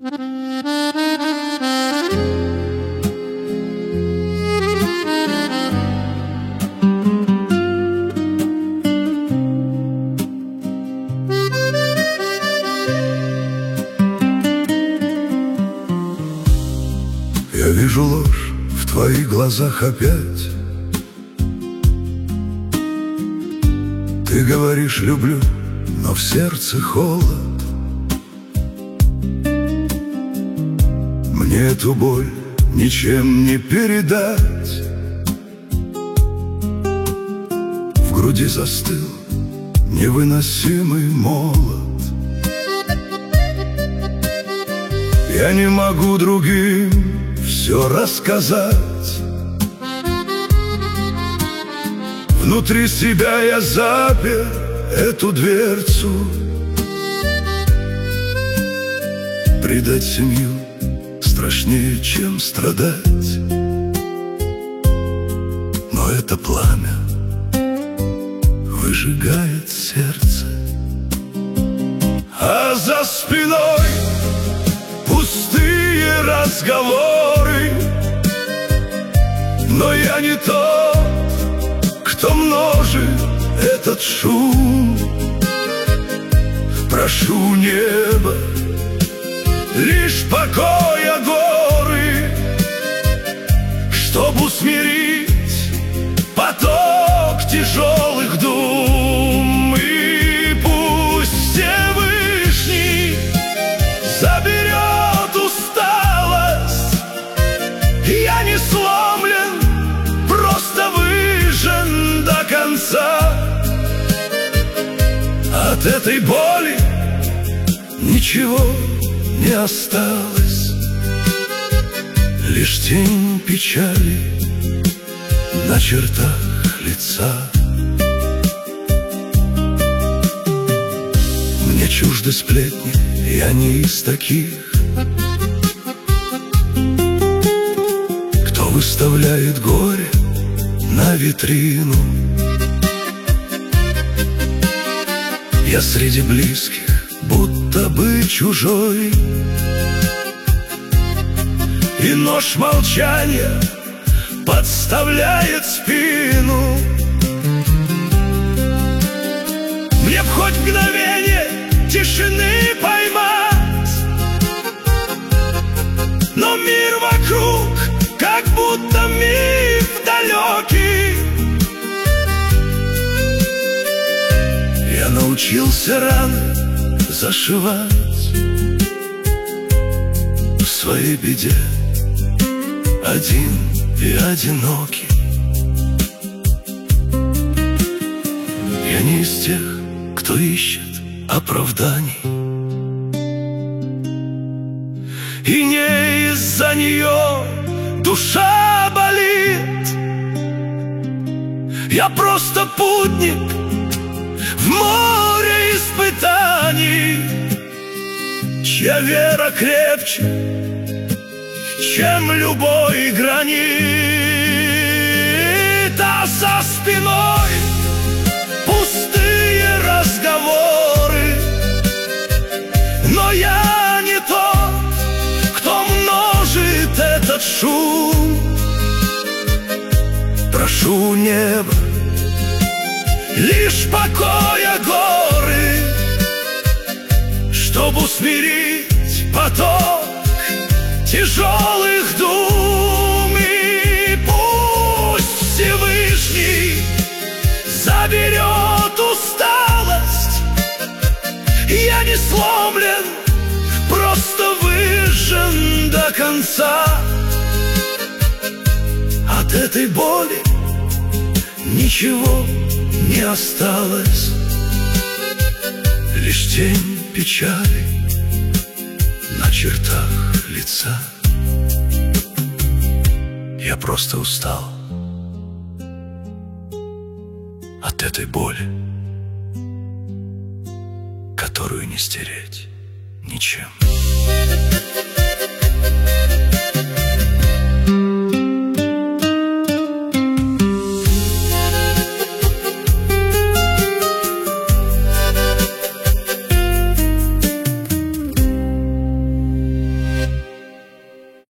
Я вижу ложь в твоих глазах опять. Ты говоришь «люблю», но в сердце холод. Мне эту боль ничем не передать. В груди застыл невыносимый молот. Я не могу другим все рассказать. Внутри себя я запер эту дверцу. Предать семью страшнее, чем страдать. Но это пламя выжигает сердце. А за спиной пустые разговоры. Но я не тот, кто множит этот шум. Прошу небо лишь покоя горы, чтоб усмирить поток тяжелых дум. И пусть Всевышний заберет усталость. Я не сломлен, просто выжжен до конца. От этой боли ничего не осталось, лишь тень печали на чертах лица. Мне чужды сплетни, я не из таких, кто выставляет горе на витрину. Я среди близких будто бы чужой, и нож молчания подставляет спину. Мне б хоть мгновение тишины поймать, но мир вокруг как будто миф далекий. Я научился рано зашивать в своей беде, один и одинокий. Я не из тех, кто ищет оправданий, и не из-за нее душа болит. Я просто путник в море испытаний, чья вера крепче, чем любой гранит. А за спиной пустые разговоры. Но я не тот, кто множит этот шум. Прошу небо лишь покоя горы, чтоб усмирить поток тяжелых дум. И пусть Всевышний заберет усталость. Я не сломлен, просто выжжен до конца. От этой боли ничего не осталось, лишь тень печали на чертах лица. Я просто устал от этой боли, которую не стереть ничем.